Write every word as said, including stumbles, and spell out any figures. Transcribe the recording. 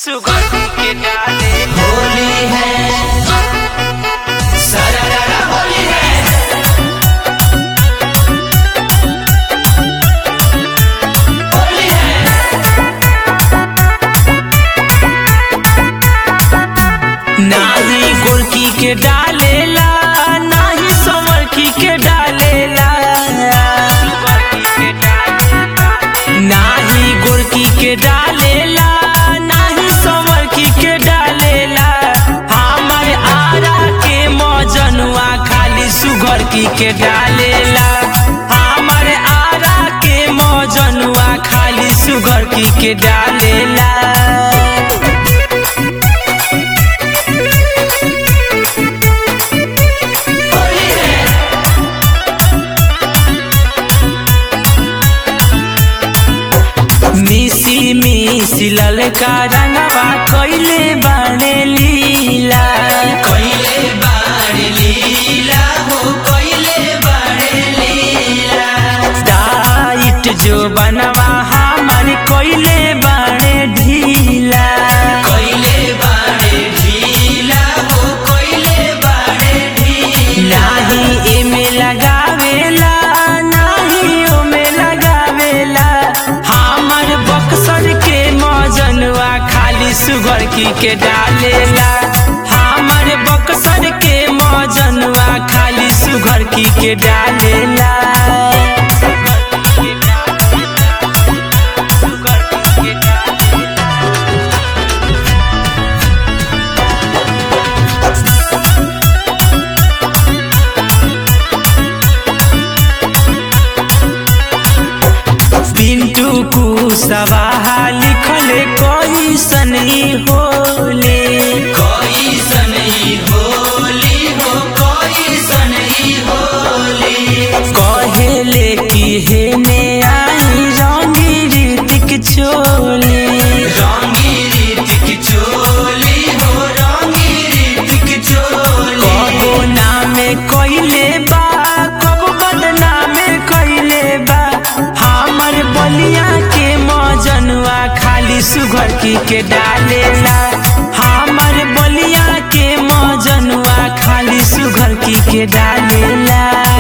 सुगर के डाले होली है सररा होली है होली है। नाही गोरकी के डालेला नाही संवरकी के डालेला नाही गोरकी के डालेला नाही संवरकी के डालेला हमर आरा के मौजनुआ खाली सुगर की के डालेला हमर आरा के मौजनुआ खाली सुगर की के डालेला। मिसी मिसी ललका रंगवा कइले बाणे लीला कइले बाड़े लीला हो कइले बाड़े लीला। टाइट जो बनवा हमार कइले बाणे ढीला कइले बाड़े ढीला हो कइले बाड़े ढीला। नाही एमे लगावेला नाही ओमे लगावेला हमर बक्सर के मौजनुआ खाली सुगर की के डालेला हमर बक्सर के मौजनुआ खाली सुगर की के डालेला। पिंटू कुशवाहा लिखले कैसन ई होले कैसन ही होली हो कैसन ही होली। कहेले कि हे में आई रंगी रीतिक चोली रंगी रीतिक चोली हो रंगी रीतिक चोली। कबो नामे कइले बा कबो बदनामे कइले बा हमर बलिया के मौजनुआ खाली सुगर की के डालेला हमर बलिया के मौजनुआ खाली सुगर की के डालेला।